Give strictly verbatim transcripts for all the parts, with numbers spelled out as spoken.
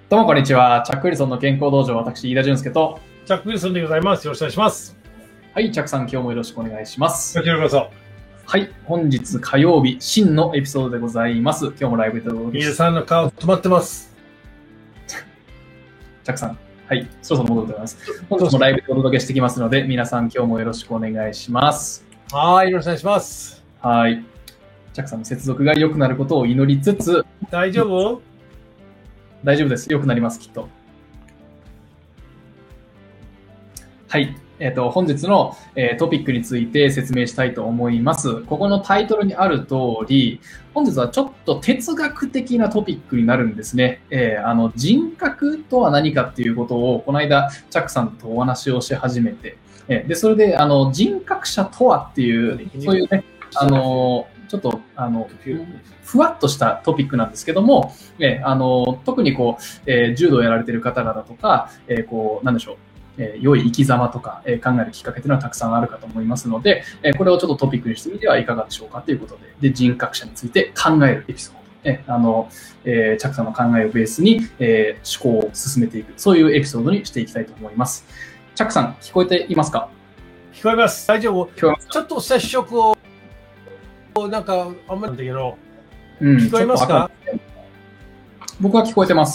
どうもこんにちは。チャック・ウィルソンの健康道場、私、飯田俊介と。 チャック・ウィルソンでございます。よろしくお願いします。 はい、チャックさん、今日もよろしくお願いします。 こちらこそ。 はい、本日火曜日、真のエピソードでございます。今日もライブでお届けします。 飯田さんの顔止まってます。 チャックさん、はい、そろそろ戻ってます。本日もライブでお届けしてきますので、皆さん今日もよろしくお願いします。 はい、よろしくお願いします。 はい。チャックさんの接続が良くなることを祈りつつ、 大丈夫？ 大丈夫です。良くなります、きっと。はい。えっと、本日の、えー、トピックについて説明したいと思います。ここのタイトルにある通り、本日はちょっと哲学的なトピックになるんですね。えー、あの、人格とは何かっていうことを、この間、チャックさんとお話をし始めて、えー、で、それで、あの、人格者とはっていう、そういうね、あの、ちょっと、あの、ふわっとしたトピックなんですけども、えー、あの、特にこう、えー、柔道をやられている方々とか、えー、こう、なんでしょう、えー、良い生き様とか、えー、考えるきっかけというのはたくさんあるかと思いますので、えー、これをちょっとトピックにしてみてはいかがでしょうかということで、で、人格者について考えるエピソード。えー、あの、えー、チャックさんの考えをベースに、えー、思考を進めていく、そういうエピソードにしていきたいと思います。チャックさん、聞こえていますか？ 聞こえます。大丈夫？ 聞こえます。 ちょっと接触を、なんか、あんまりなんだけど、 うん、 聞こえますか？ 僕は聞こえてます。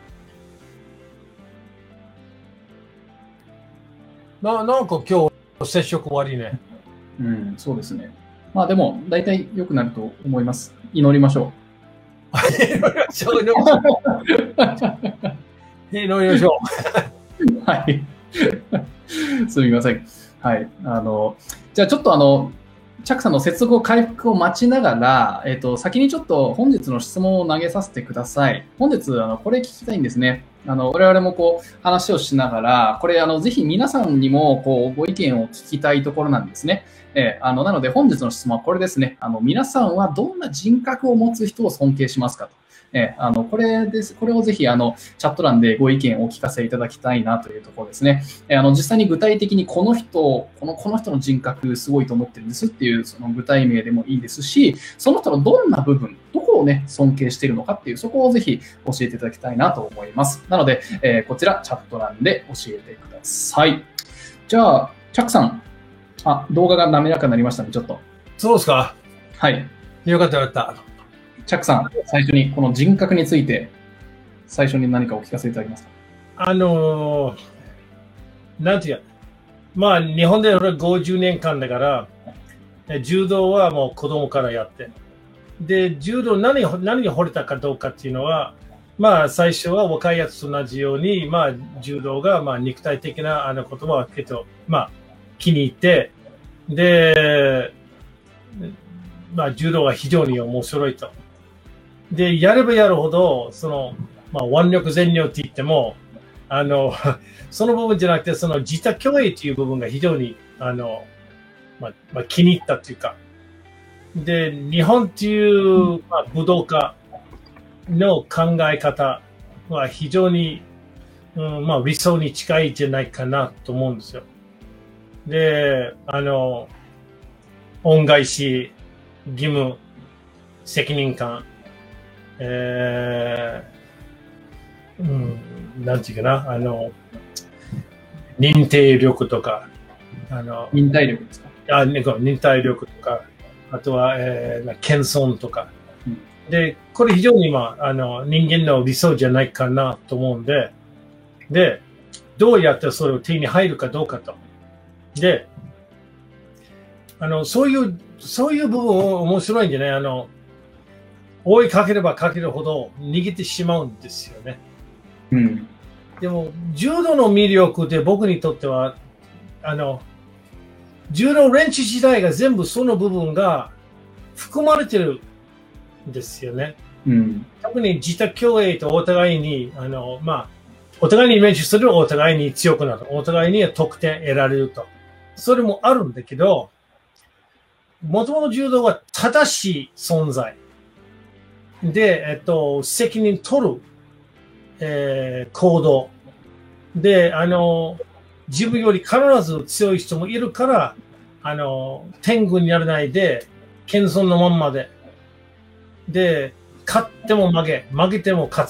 な, なんか今日接触悪いね。 うん、そうですね。まあでも、大体良くなると思います。祈りましょう。祈りましょう。祈りましょう。祈りましょう。はい。すみません。はい。あの、じゃあちょっとあの、チャックさんの接続を回復を待ちながら、えっと、先にちょっと本日の質問を投げさせてください。本日、あの、これ聞きたいんですね。あの、我々もこう、話をしながら、これ、あの、ぜひ皆さんにも、こう、ご意見を聞きたいところなんですね。えー、あの、なので本日の質問はこれですね。あの、皆さんはどんな人格を持つ人を尊敬しますかと。えー、あの、これです。これをぜひ、あの、チャット欄でご意見をお聞かせいただきたいなというところですね。えー、あの、実際に具体的にこの人、この、この人の人格すごいと思ってるんですっていう、その具体名でもいいですし、その人のどんな部分、どこをね、尊敬しているのかっていう、そこをぜひ教えていただきたいなと思います。なので、えー、こちら、チャット欄で教えてください。じゃあ、チャックさん、あ、動画が滑らかになりましたね、ちょっと。 そうですか？ はい。 よかったよかった。 チャックさん、最初にこの人格について、最初に何かお聞かせいただけますか？ あのー、なんていうか、まあ、日本でごじゅうねんかんだから、柔道はもう子供からやって。で、柔道何、何に惚れたかどうかっていうのは、まあ、最初は若いやつと同じように、まあ、柔道が、まあ、肉体的なあの言葉は結構、まあ、気に入って、で、まあ、柔道が非常に面白いと。で、やればやるほど、その、まあ、腕力全量って言っても、あの、その部分じゃなくて、その自他共栄という部分が非常に、あの、まあ、まあ、気に入ったというか。で、日本っていう、まあ、武道家の考え方は非常に、うん、まあ、理想に近いんじゃないかなと思うんですよ。で、あの、恩返し、義務、責任感、えー、うん、なんていうかな、あの、忍耐力とか、あの、 忍耐力ですか？ あ、忍耐力とか、あとは、えー、謙遜とか、うん。で、これ非常に、まあ、あの、人間の理想じゃないかなと思うんで、で、どうやってそれを手に入るかどうかと。で、あの、そういう、そういう部分面白いんでね、あの、追いかければかけるほど逃げてしまうんですよね。 うん。 でも、柔道の魅力で僕にとっては、あの、柔道練習時代が全部その部分が含まれてるんですよね。 うん。 特に自他共栄とお互いに、あの、まあ、お互いに練習する、お互いに強くなる、お互いに得点得られると。それもあるんだけど、もともと柔道は正しい存在。で、えっと、責任取る、えー、行動。で、あの、自分より必ず強い人もいるから、あの、天狗にならないで、謙遜のまんまで。で、勝っても負け、負けても勝つ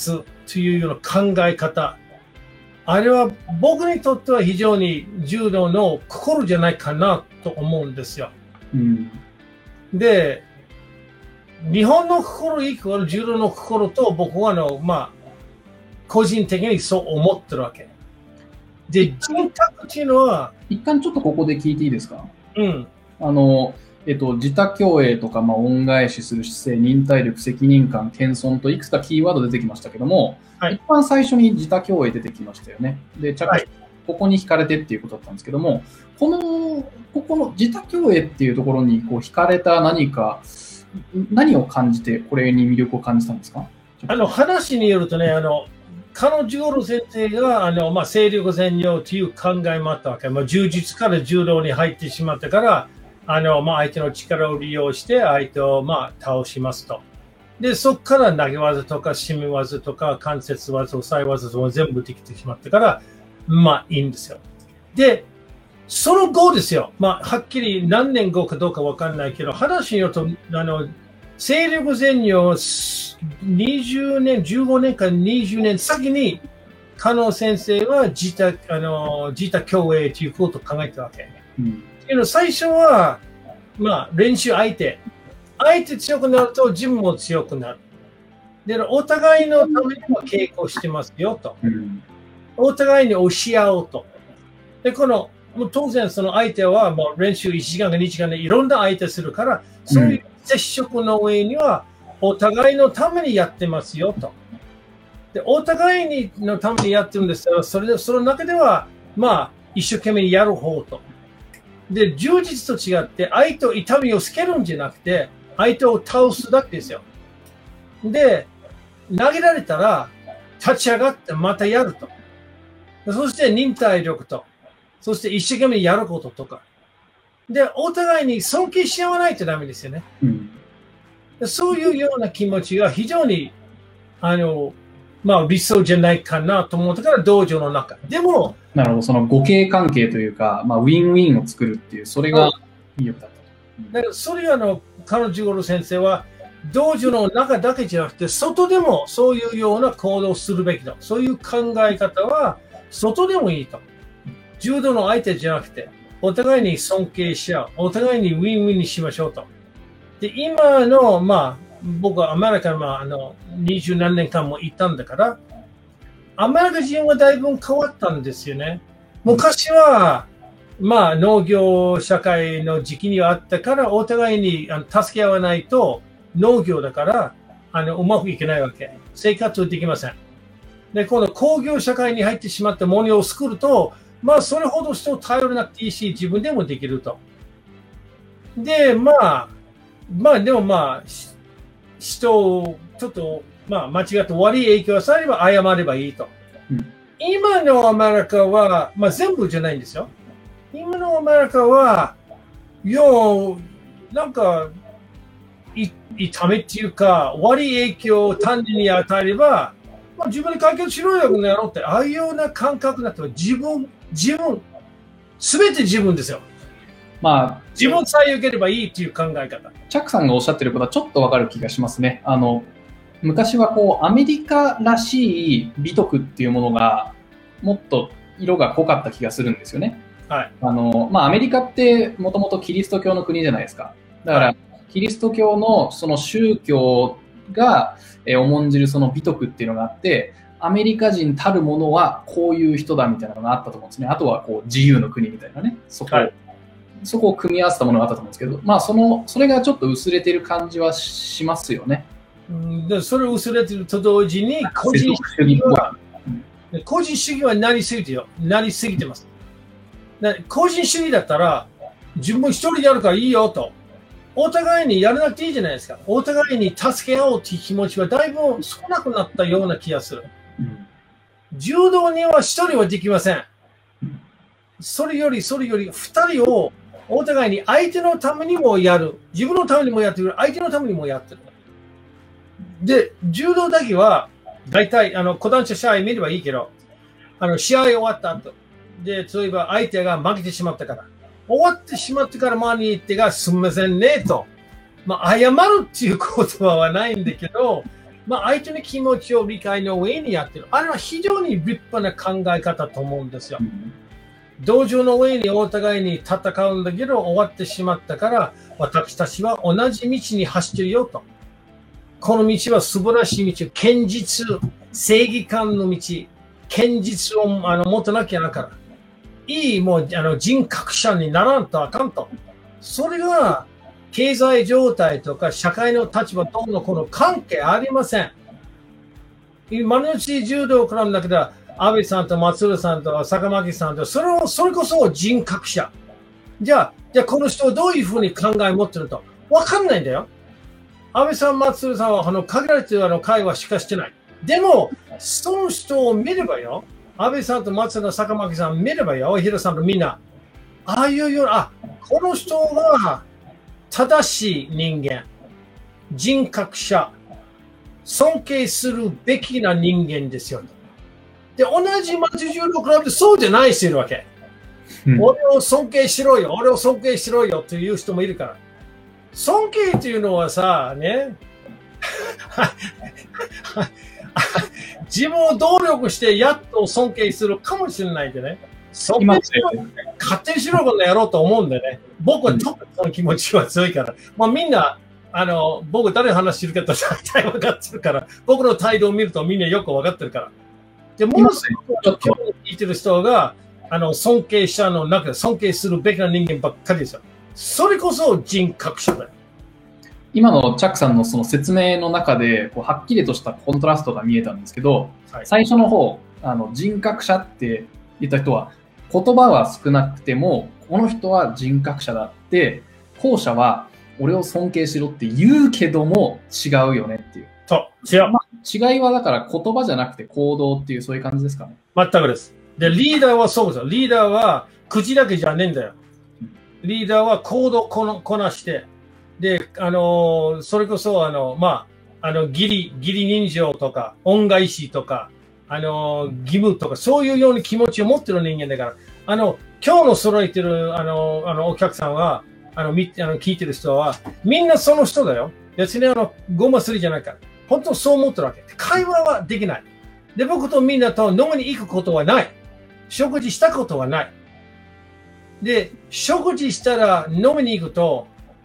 というような考え方、あれは僕にとっては非常に柔道の心じゃないかなと思うんですよ。 うん、 で、日本の心イコール柔道の心と僕はあの、まあ、個人的にそう思ってるわけ。で、人格っていうのは、 一旦ちょっとここで聞いていいですか？ うん。 あの、えっと、自他共栄とか、まあ、恩返しする姿勢、忍耐力、責任感、謙遜といくつかキーワード出てきましたけども、はい、一番最初に自他共栄出てきましたよね。で、着、はい、ここに惹かれてっていうことだったんですけども、この、ここの自他共栄っていうところにこう惹かれた何か、何を感じて、これに魅力を感じたんですか？ あの、話によるとね、あの、彼女の先生が、あの、まあ、勢力善用という考えもあったわけ。まあ、柔術から柔道に入ってしまったから、あの、まあ、相手の力を利用して、相手を、まあ、倒しますと。で、そこから投げ技とか、締め技とか、関節技、抑え技とか全部できてしまったから、まあ、いいんですよ。で、その後ですよ。まあ、はっきり何年後かどうかわかんないけど、話によると、あの、勢力善用にじゅうねん、じゅうごねんかにじゅうねん先に、加納先生は自他、あの、自他共栄ということを考えたわけ。うん、けど最初は、まあ、練習相手。相手強くなると自分も強くなる。で、お互いのためにも稽古してますよと。うん、お互いに教え合おうと。で、この、もう当然その相手はもう練習いちじかんかにじかんでいろんな相手するから、そういう接触の上にはお互いのためにやってますよと。で、お互いにのためにやってるんですが、それで、その中では、まあ、一生懸命やる方と。で、充実と違って、相手を痛みをつけるんじゃなくて、相手を倒すだけですよ。で、投げられたら、立ち上がってまたやると。そして忍耐力と。そして一生懸命やることとか。で、お互いに尊敬し合わないとダメですよね。うん、そういうような気持ちが非常に、あの、まあ理想じゃないかなと思ったから、道場の中。でも、 なるほど、その互恵関係というか、まあ、ウィンウィンを作るっていう、それが魅力だったと。 だからそれはあの、彼女の先生は、道場の中だけじゃなくて、外でもそういうような行動をするべきだ。そういう考え方は、外でもいいと。柔道の相手じゃなくて、お互いに尊敬し合う。お互いにウィンウィンにしましょうと。で、今の、まあ、僕はアメリカに、まあ、あの、二十何年間もいたんだから、アメリカ人はだいぶ変わったんですよね。昔は、まあ、農業社会の時期にはあったから、お互いにあの助け合わないと、農業だから、あの、うまくいけないわけ。生活できません。で、この工業社会に入ってしまったものを作ると、まあ、それほど人を頼らなくていいし、自分でもできると。で、まあ、まあ、でもまあ、人をちょっと、まあ、間違って悪い影響をされれば謝ればいいと。うん、今のアメリカは、まあ、全部じゃないんですよ。今のアメリカは、いや、なんか、い痛みっていうか、悪い影響を単純に与えれば、まあ、自分で解決しろよ、やろうって、ああいうような感覚になって自分、自分、すべて自分ですよ。まあ、自分さえ良ければいいっていう考え方。 チャックさんがおっしゃってることはちょっとわかる気がしますね。あの、昔はこう、アメリカらしい美徳っていうものが、もっと色が濃かった気がするんですよね。はい。あの、まあ、アメリカってもともとキリスト教の国じゃないですか。だから、はい、キリスト教のその宗教が、えー、重んじるその美徳っていうのがあって、アメリカ人たるものはこういう人だみたいなのがあったと思うんですね。あとはこう自由の国みたいなね。そこ、はい、そこを組み合わせたものがあったと思うんですけど、まあその、それがちょっと薄れてる感じはしますよね。 うん、でそれを薄れてると同時に、個人主義は、うん、個人主義はなりすぎてよ、なりすぎてます。個人主義だったら、自分一人やるからいいよと。お互いにやらなくていいじゃないですか。お互いに助け合おうという気持ちはだいぶ少なくなったような気がする。うん、柔道には一人はできません。それより、それより二人をお互いに相手のためにもやる。自分のためにもやってる。相手のためにもやってる。で、柔道だけは、大体、あの、講談社試合見ればいいけど、あの、試合終わった後。で、例えば相手が負けてしまったから。終わってしまってから周りに行ってが、すみませんね、と。まあ、謝るっていう言葉はないんだけど、 まあ、相手の気持ちを理解の上にやってる。あれは非常に立派な考え方と思うんですよ。うん、道場の上にお互いに戦うんだけど終わってしまったから、私たちは同じ道に走ってるよと。この道は素晴らしい道、堅実、正義感の道、堅実をあの持たなきゃなから。いいもうあの人格者にならんとあかんと。それが経済状態とか社会の立場とのこの関係ありません。今のうち柔道クラブだけでは安倍さんと松浦さんと坂巻さんとそれをそれこそ人格者。じゃあ、じゃあこの人はどういうふうに考えを持ってるとわかんないんだよ。安倍さん、松浦さんはあの限られているあの会話しかしてない。でも、その人を見ればよ。安倍さんと松浦、坂巻さん見ればよ。平さんとみんな。ああいうような、あ、この人は正しい人間。人格者。尊敬するべきな人間ですよ。で、同じ町中のクラブでそうじゃない人いるわけ。うん、俺を尊敬しろよ。俺を尊敬しろよという人もいるから。尊敬っていうのはさ、ね。自分を努力してやっと尊敬するかもしれないんでね。尊敬しろ、勝手にしろこのやろうと思うんでね。僕は特にその気持ちは強いから。まあみんな、あの、僕誰話してるかと大体分かってるから、僕の態度を見るとみんなよく分かってるから。で、ものすごく今日聞いてる人が、あの、尊敬者の中で尊敬するべきな人間ばっかりですよ。それこそ人格者だよ。 今のチャックさんのその説明の中でこうはっきりとしたコントラストが見えたんですけど、はい、最初の方あの人格者って言った人は言葉は少なくてもこの人は人格者だって後者は俺を尊敬しろって言うけども違うよねっていう。 そう違う、 まあ、違いはだから言葉じゃなくて行動っていうそういう感じですかね。 全くです。でリーダーはそうですよ。リーダーは口だけじゃねえんだよ。リーダーは行動このこなして、で、あのー、それこそ、あの、まあ、あの、義理、義理人情とか、恩返しとか、あのー、義務とか、そういうような気持ちを持ってる人間だから、あの、今日の揃えてる、あの、あの、お客さんは、あの、み、あの、聞いてる人は、みんなその人だよ。別にあの、ごますりじゃないから。本当そう思ってるわけ。会話はできない。で、僕とみんなと飲みに行くことはない。食事したことはない。で、食事したら飲みに行くと、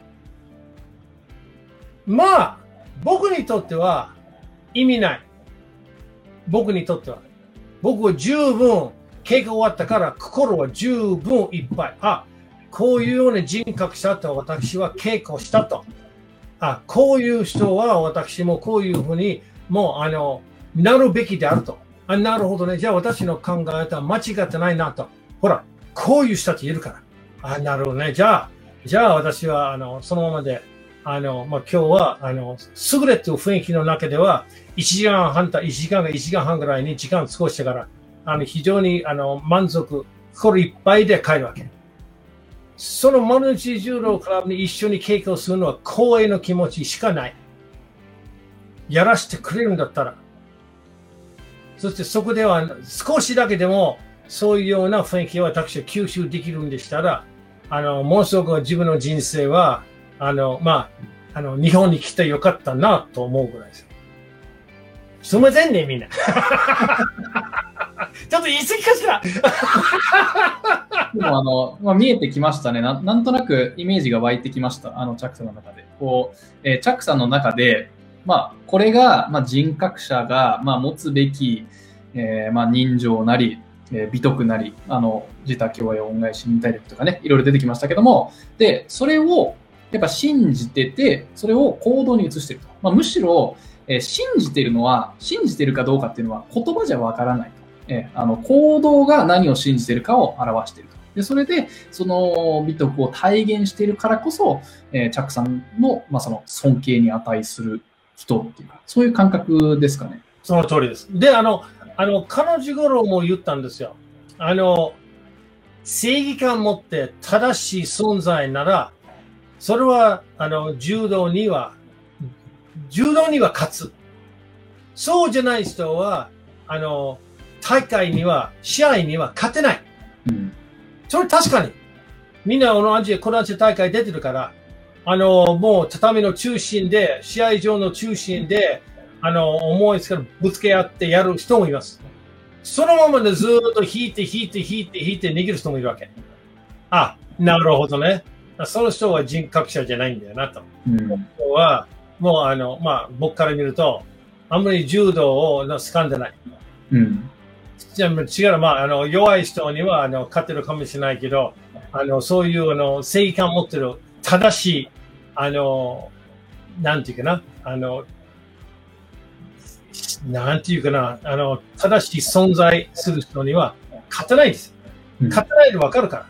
まあ、僕にとっては意味ない。僕にとっては。僕は十分、経過終わったから心は十分いっぱい。あ、こういうような人格者と私は経過したと。あ、こういう人は私もこういうふうに、もう、あの、なるべきであると。あ、なるほどね。じゃあ私の考え方は間違ってないなと。ほら、こういう人たちいるから。あ、なるほどね。じゃあ、じゃあ私は、あの、そのままで、あの、まあ、今日は、あの、優れてる雰囲気の中では、いちじかんはん、いちじかんかいちじかんはんぐらいに時間を過ごしてから、あの、非常に、あの、満足、心いっぱいで帰るわけ。そのマルチ柔道クラブに一緒に稽古するのは光栄の気持ちしかない。やらせてくれるんだったら。そしてそこでは少しだけでも、そういうような雰囲気を私は吸収できるんでしたら、あの、ものすごく自分の人生は、あの、まあ、あの、日本に来てよかったなと思うぐらいです。すみませんね、みんな。ちょっと言い過ぎかしら。 でもあの、まあ、見えてきましたねな。なんとなくイメージが湧いてきました。あの、チャックさんの中で。こう、えー、チャックさんの中で、まあ、これが、まあ、人格者が、まあ、持つべき、えー、まあ、人情なり、えー、美徳なり、あの、自他共栄、恩返し、忍耐力とかね、いろいろ出てきましたけども、で、それを、やっぱ信じてて、それを行動に移していると。まあ、むしろ、えー、信じているのは、信じているかどうかっていうのは言葉じゃわからないと。えー、あの行動が何を信じているかを表していると。で、それで、その美徳を体現しているからこそ、えー、チャックさんの、まあ、その尊敬に値する人っていうか、そういう感覚ですかね。 その通りです。で、あの、あの、彼女頃も言ったんですよ。あの、正義感を持って正しい存在なら、それは、あの、柔道には、柔道には勝つ。そうじゃない人は、あの、大会には、試合には勝てない。うん、それ確かに。みんな同じ、この同じ大会出てるから、あの、もう畳の中心で、試合場の中心で、 あの、重いですからぶつけ合ってやる人もいます。そのままでずーっと引いて引いて引いて引いて逃げる人もいるわけ。あ、なるほどね。その人は人格者じゃないんだよなと。 うん、 人は、もうあの、まあ、僕から見ると、あんまり柔道を掴んでない。 うん。 違う、まあ、あの、弱い人には、あの、勝てるかもしれないけど、あの、そういう、あの、正義感を持ってる、正しい、あの、なんていうかな、あの、なんていうかな、あの、正しい存在する人には勝てないです。勝てないでわかるから。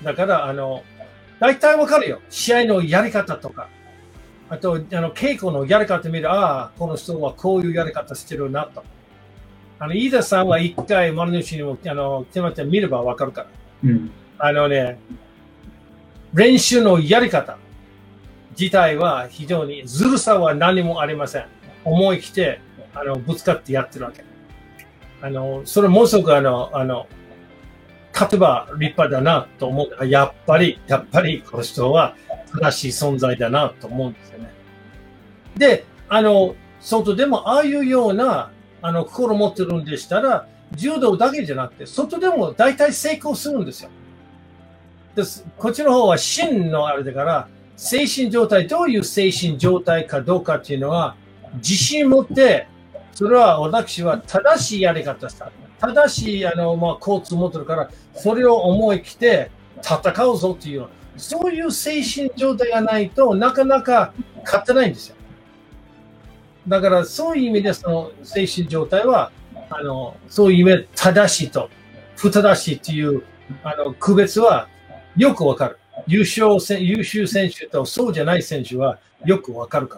だから、あの、大体わかるよ。試合のやり方とか。あと、あの、稽古のやり方見る、ああ、この人はこういうやり方してるなと。あの、飯田さんは一回、丸の内にも、あの、手間て見ればわかるから。 うん、 あのね、練習のやり方自体は非常に、ずるさは何もありません。思い切って、あの、ぶつかってやってるわけ。あの、それものすごくあの、あの、勝てば立派だなと思う。やっぱり、やっぱりこの人は正しい存在だなと思うんですよね。で、あの、外でもああいうような、あの、心を持ってるんでしたら、柔道だけじゃなくて、外でも大体成功するんですよ。です。こっちの方は真のあれだから、精神状態、どういう精神状態かどうかっていうのは、自信持って、それは私は正しいやり方した。正しい、あの、まあ、コーツを持ってるから、それを思い切って戦うぞっていう、そういう精神状態がないとなかなか勝てないんですよ。だから、そういう意味で、その精神状態は、あの、そういう意味で正しいと、不正しいっていう、あの、区別はよくわかる。優勝せ、優秀選手とそうじゃない選手はよくわかるから。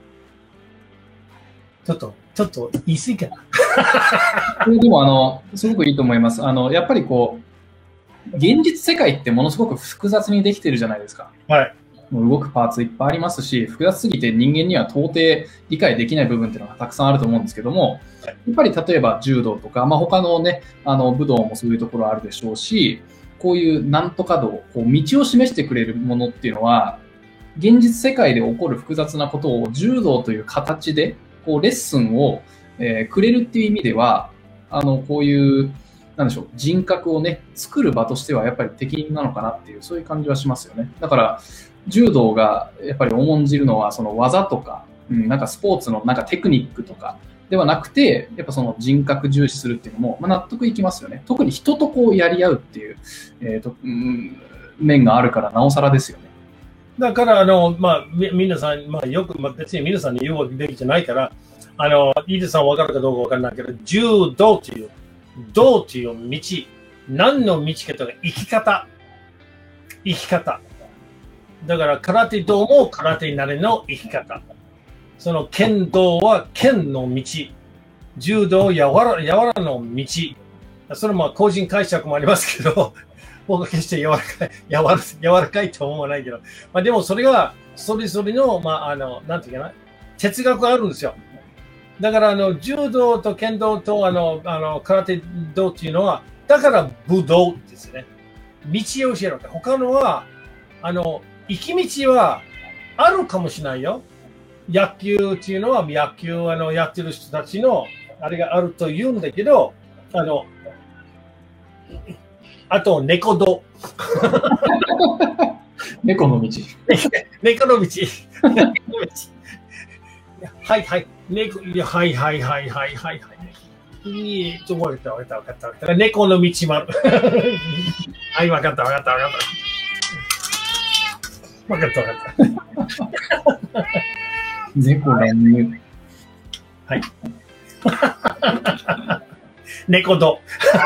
ちょっと、ちょっと言い過ぎかな。 でも、あの、すごくいいと思います。あの、やっぱりこう、現実世界ってものすごく複雑にできてるじゃないですか。 はい。 もう動くパーツいっぱいありますし、複雑すぎて人間には到底理解できない部分っていうのがたくさんあると思うんですけども、やっぱり例えば柔道とか、まあ、他のね、あの武道もそういうところあるでしょうし、こういうなんとか道、こう道を示してくれるものっていうのは、現実世界で起こる複雑なことを柔道という形でこうレッスンを、えー、くれるっていう意味では、あのこういうなんでしょう、人格をね作る場としてはやっぱり適任なのかなっていう、そういう感じはしますよね。だから柔道がやっぱり重んじるのはその技とか、うん、なんかスポーツのなんかテクニックとかではなくて、やっぱその人格重視するっていうのも、まあ、納得いきますよね。特に人とこうやり合うっていう、えーとうん、面があるからなおさらですよね。 だから、あの、まあ、み、皆さん、まあ、よく、まあ、別に皆さんに言うべきじゃないから、あの、イーデさん分かるかどうか分からないけど、柔道という、道という道、何の道かというか、生き方。生き方。だから、空手道も空手なりの生き方。その剣道は剣の道。柔道、やわら、やわらの道。それも個人解釈もありますけど、僕は決して柔らかい、柔ら柔らかいと思わないけど、まあ、でもそれが、それぞれの、まあ、あの、なんていうかな、哲学があるんですよ。だから、あの、柔道と剣道と、あの、あの、空手道っていうのは、だから武道ですね。道を教えるわけ。他のは、あの、行き道はあるかもしれないよ。野球っていうのは、野球あのやってる人たちの、あれがあると言うんだけど、あの、あと、猫道。 猫の道。 猫の道。はいはい。猫、いや、はいはいはいはいはい。いい、ちょ、わかったわかったわかったわかった。猫の道もある。はい、わかったわかったわかった。わかったわかった。 猫乱入。 はい。猫道。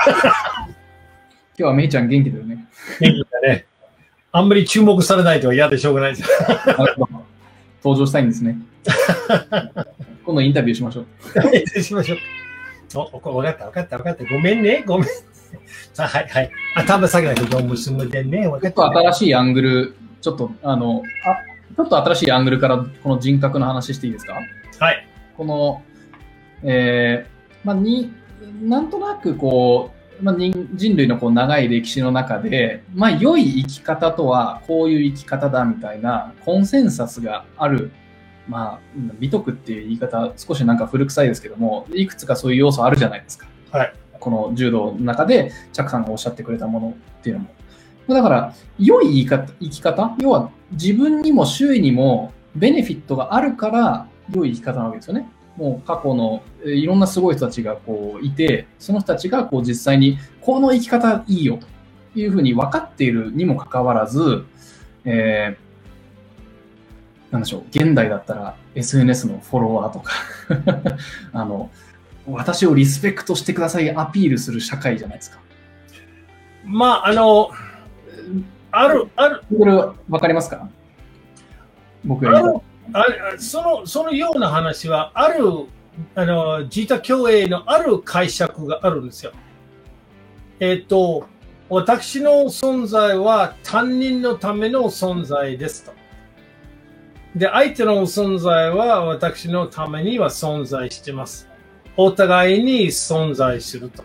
今日はめいちゃん元気だよね。 元気だね。あんまり注目されないと嫌でしょうがないです。 登場したいんですね。今度インタビューしましょう。しましょう。お、分かった分かった分かった。ごめんね。ごめん。はいはい。頭下げないとどうもすむでね。分かった、ね。 ちょっと新しいアングル、ちょっとあの、あ、ちょっと新しいアングルからこの人格の話していいですか？ はい。 この、えー、まあ、に、なんとなくこう、まあ、人, 人類のこう長い歴史の中で、まあ、良い生き方とはこういう生き方だみたいなコンセンサスがあるまあ、美徳っていう言い方、少しなんか古臭いですけども、いくつかそういう要素あるじゃないですか。 はい。 この柔道の中で、チャクさんがおっしゃってくれたものっていうのも。だから、良い言い方、生き方、要は自分にも周囲にもベネフィットがあるから、良い生き方なわけですよね。もう過去のいろんなすごい人たちがこういて、その人たちがこう実際にこの生き方いいよというふうに分かっているにもかかわらず、えー、なんでしょう、現代だったら エスエヌエス のフォロワーとかあの、私をリスペクトしてくださいアピールする社会じゃないですか。 まあ、あの、ある、ある。 これ分かりますか？僕が言う。 あその、そのような話は、ある、あの、自他共栄のある解釈があるんですよ。えっと、私の存在は他人のための存在ですと。で、相手の存在は私のためには存在してます。お互いに存在すると。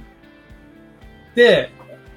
で、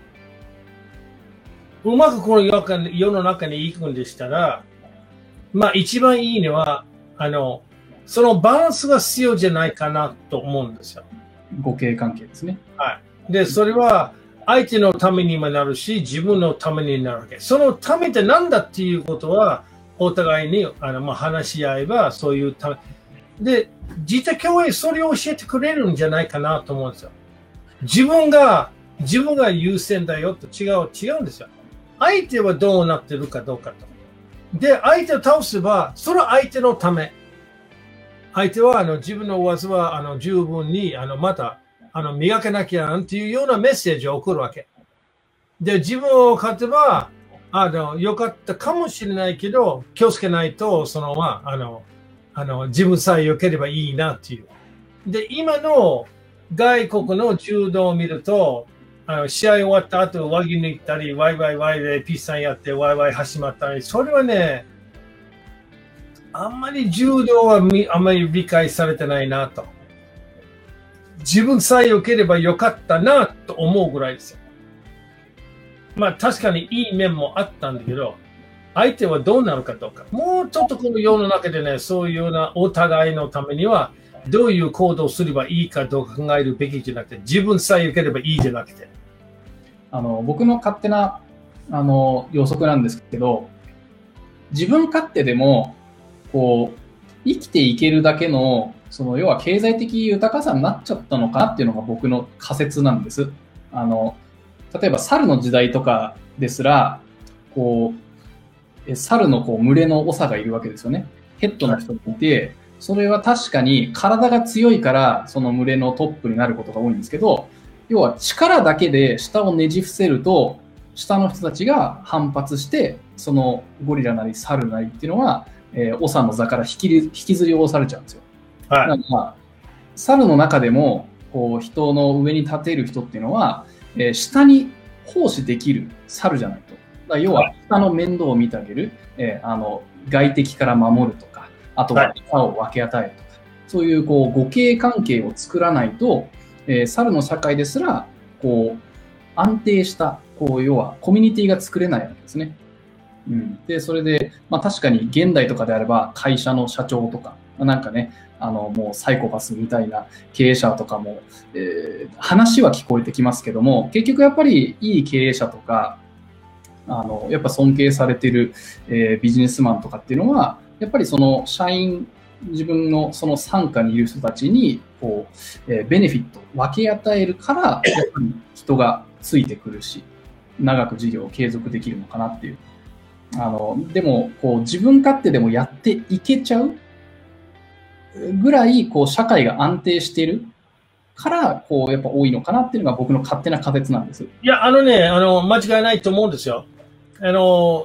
うまくこの世の中に行くんでしたら、まあ一番いいのは、あの、そのバランスが必要じゃないかなと思うんですよ。 互恵関係ですね。 はい。で、それは相手のためにもなるし、自分のためになるわけ。そのためって何だっていうことは、お互いにあの、まあ、話し合えば、そういうため。で、自他共栄、それを教えてくれるんじゃないかなと思うんですよ。自分が、自分が優先だよと違う、違うんですよ。相手はどうなってるかどうかと。で、相手を倒せば、それは相手のため。相手はあの自分の技はあの十分にあのまたあの磨けなきゃなんていうようなメッセージを送るわけ。で、自分を勝てば、あの、よかったかもしれないけど、気をつけないと、そのまあ、あの、あの、自分さえ良ければいいなっていう。で、今の外国の柔道を見ると、あの試合終わった後、上着抜いたり、ワイワイワイでピッサンやって、ワイワイ始まったり、それはね、あんまり柔道はあんまり理解されてないなと。自分さえ良ければよかったなと思うぐらいですよ。まあ確かにいい面もあったんだけど、相手はどうなるかどうか。もうちょっとこの世の中でね、そういうようなお互いのためには、どういう行動をすればいいかどうか考えるべきじゃなくて、自分さえ良ければいいじゃなくて。 あの僕の勝手なあの予測なんですけど、自分勝手でもこう生きていけるだけの、その要は経済的豊かさになっちゃったのかなっていうのが僕の仮説なんです。あの例えば猿の時代とかですら、こう猿のこう群れの長がいるわけですよね。ヘッドの人がいて、それは確かに体が強いからその群れのトップになることが多いんですけど、要は力だけで下をねじ伏せると、下の人たちが反発して、そのゴリラなり猿なりっていうのは、えー、長の座から引き引きずり下ろされちゃうんですよ。はい、だからまあ、猿の中でもこう人の上に立てる人っていうのは、えー、下に奉仕できる猿じゃないと。だから要は下の面倒を見てあげる、えー、あの外敵から守るとか、あとは餌を分け与えるとか、そういうこう互恵関係を作らないと、えー、猿の社会ですらこう安定したこう要はコミュニティが作れないわけですね。うん、でそれで、まあ、確かに現代とかであれば会社の社長とかなんかね、あのもうサイコパスみたいな経営者とかも、えー、話は聞こえてきますけども、結局やっぱりいい経営者とかあのやっぱ尊敬されている、えー、ビジネスマンとかっていうのはやっぱりその社員自分のその傘下にいる人たちにこう、えー、ベネフィットを分け与えるからやっぱり人がついてくるし、長く事業を継続できるのかなっていう。あのでもこう自分勝手でもやっていけちゃうぐらいこう社会が安定しているからこうやっぱ多いのかなっていうのが僕の勝手な仮説なんです。 いや、あのね、あの間違いないと思うんですよ。あの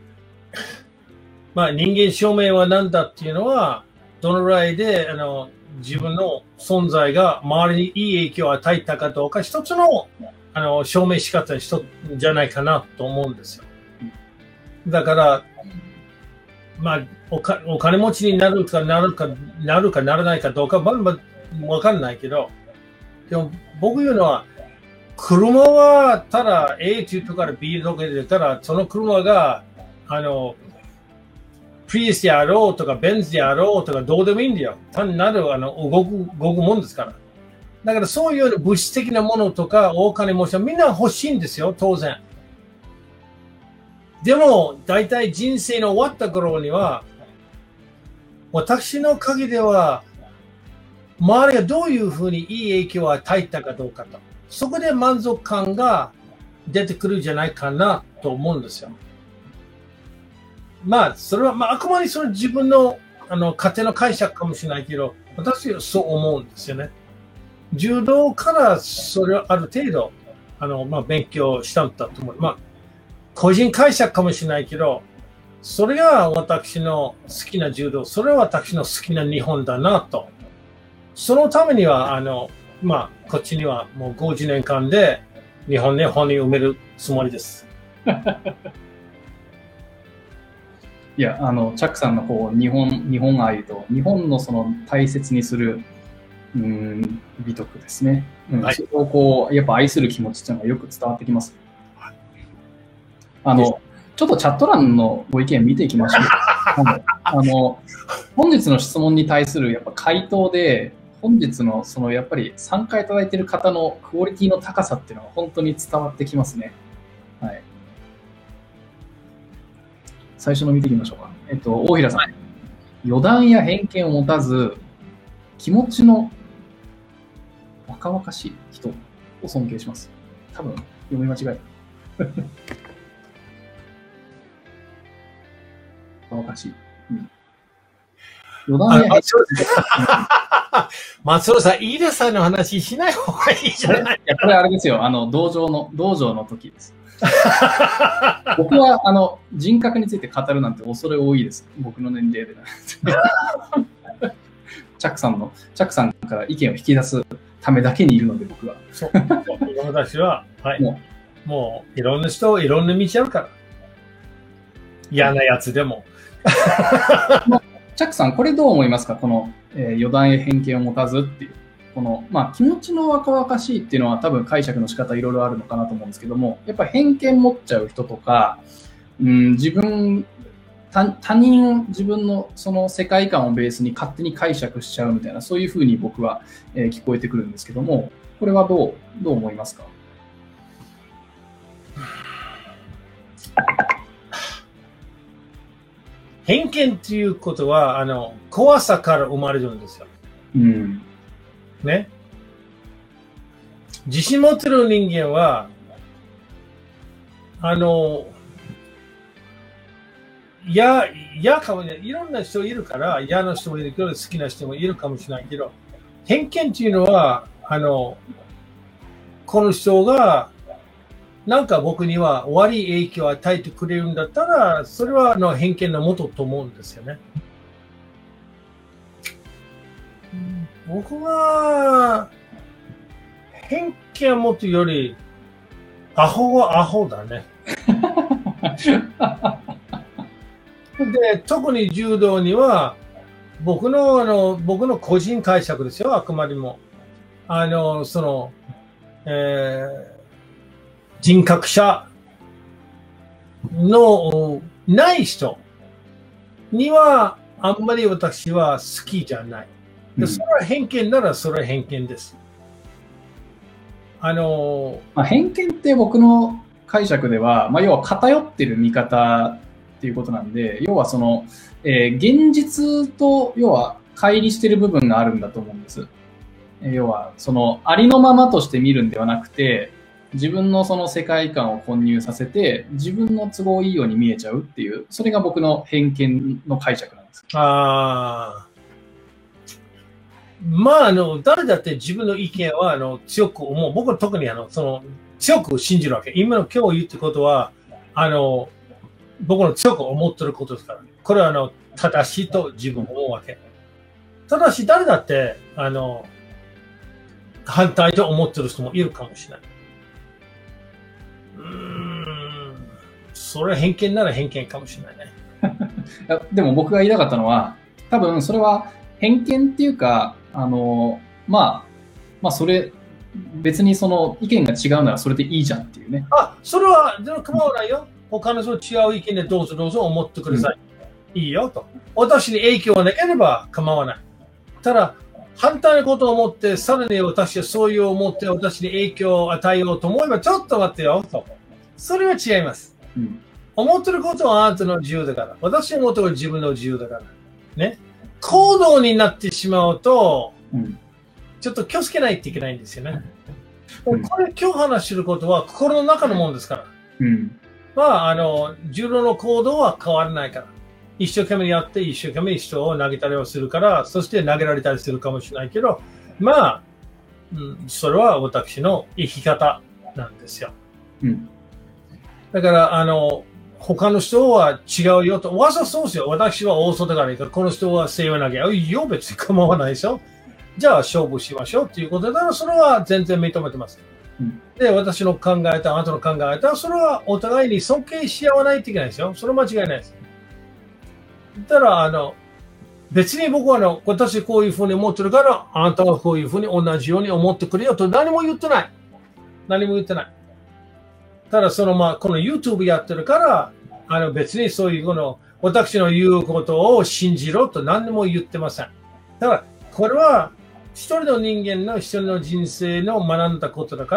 まあ、人間証明は何だっていうのは、どのぐらいであの自分の存在が周りにいい影響を与えたかどうか、一つの、あの証明仕方じゃないかなと思うんですよ。だから、まあ、おか、お金持ちになるかなるか、なるかならないかどうか、まあ、まあ、わかんないけど、でも僕言うのは、車はただ A というところから B とかで出たら、その車が、あの、 プリウスであろうとか、ベンツであろうとか、どうでもいいんだよ。単なるあの動く、動くもんですから。だからそういう物質的なものとか、お金もみんな欲しいんですよ、当然。でも、大体人生の終わった頃には、私の限りでは、周りがどういうふうにいい影響を与えたかどうかと。そこで満足感が出てくるんじゃないかなと思うんですよ。まあ、それは、まあ、あくまでそれ自分の、あの、家庭の解釈かもしれないけど、私はそう思うんですよね。柔道からそれをある程度、あの、まあ、勉強したんだと思う。まあ、個人解釈かもしれないけど、それが私の好きな柔道、それは私の好きな日本だなと。そのためには、あの、まあ、こっちにはもうごじゅうねんかんで日本で本に埋めるつもりです。 いや、あの、チャックさんのこう、日本、日本愛と、日本のその大切にする、うん、美徳ですね。うん、はい、それをこう、やっぱ愛する気持ちっていうのがよく伝わってきます。はい、あの、ちょっとチャット欄のご意見見ていきましょう。あの、本日の質問に対するやっぱ回答で、本日のそのやっぱり参加いただいている方のクオリティの高さっていうのは本当に伝わってきますね。はい。最初の見ていきましょうか。えっと、大平さん。はい、予断や偏見を持たず、気持ちの若々しい人を尊敬します。多分、読み間違えた。若々しい。うん、予断や偏見。 松尾さん、飯田さんの話しない方がいいじゃない。 いや、これあれですよ。あの、道場の、道場の時です。僕はあの人格について語るなんて恐れ多いです。僕の年齢で。チャックさんの、チャックさんから意見を引き出すためだけにいるので、僕は。 そう。私は、はい。もう、もういろんな人、いろんな道あるから。嫌なやつでも。 チャックさん、これどう思いますか？この、えー、予断や偏見を持たずっていう。このまあ、気持ちの若々しいっていうのは多分解釈の仕方いろいろあるのかなと思うんですけども、やっぱり偏見持っちゃう人とか、うん、自分 他, 他人を自分のその世界観をベースに勝手に解釈しちゃうみたいな、そういうふうに僕は、えー、聞こえてくるんですけども、これはどうどう思いますか？ 偏見っていうことはあの怖さから生まれるんですよ。 うんね、自信持ってる人間は、あの、いや、いやかもね、いろんな人いるから、嫌な人もいるけど、好きな人もいるかもしれないけど、偏見っていうのは、あの、この人が、なんか僕には悪い影響を与えてくれるんだったら、それはあの偏見のもとと思うんですよね。僕は、偏見を持つより、アホはアホだね。で、特に柔道には、僕の、あの、僕の個人解釈ですよ、あくまでも。あの、その、えー、人格者のない人には、あんまり私は好きじゃない。でそれは偏見ならそれは偏見です。あのまあ、偏見って僕の解釈では、まあ、要は偏ってる見方っていうことなんで、要はその、えー、現実と要は乖離してる部分があるんだと思うんです。えー、要はそのありのままとして見るんではなくて、自分のその世界観を混入させて自分の都合いいように見えちゃうっていう、それが僕の偏見の解釈なんです。 ああ。まあ、あの、誰だって自分の意見は、あの、強く思う。僕は特に、あの、その、強く信じるわけ。今の今日言ってことは、あの、僕の強く思ってることですから。これは、あの、正しいと自分思うわけ。ただし、誰だって、あの、反対と思ってる人もいるかもしれない。うーん、それは偏見なら偏見かもしれないね。 いやでも僕が言いたかったのは、多分それは偏見っていうか、あの、まあ、まあ、それ、別にその意見が違うならそれでいいじゃんっていうね。 あ、それは、でも構わないよ。他の人違う意見でどうぞどうぞ思ってください。 いいよと。私に影響がなければ構わない。ただ、反対のことを思って、さらに私はそういう思って私に影響を与えようと思えば、ちょっと待ってよと。それは違います。うん、思ってることはあなたの自由だから。私の思ってることは自分の自由だから。ね。行動になってしまうと、うん、ちょっと気をつけないといけないんですよね。うん、これ今日話してることは心の中のものですから。うん、まあ、あの、柔道の行動は変わらないから。一生懸命やって一生懸命人を投げたりをするから、そして投げられたりするかもしれないけど、まあ、うん、それは私の生き方なんですよ。うん、だから、あの、他の人は違うよと。わざそうですよ。私は大外からいいから、この人は西洋投げ。いいよ、別に構わないでしょ。じゃあ勝負しましょうということだから、それは全然認めてます。うん、で、私の考えた、あなたの考えた、それはお互いに尊敬し合わないといけないですよ。それは間違いないです。だから、あの、別に僕はあの、私こういうふうに思ってるから、あなたはこういうふうに同じように思ってくれよと何も言ってない。何も言ってない。ただ、そのまあ、この YouTube やってるから、あの別にそういうこの、私の言うことを信じろと何も言ってません。だから、これは一人の人間の一人の人生の学んだことだから、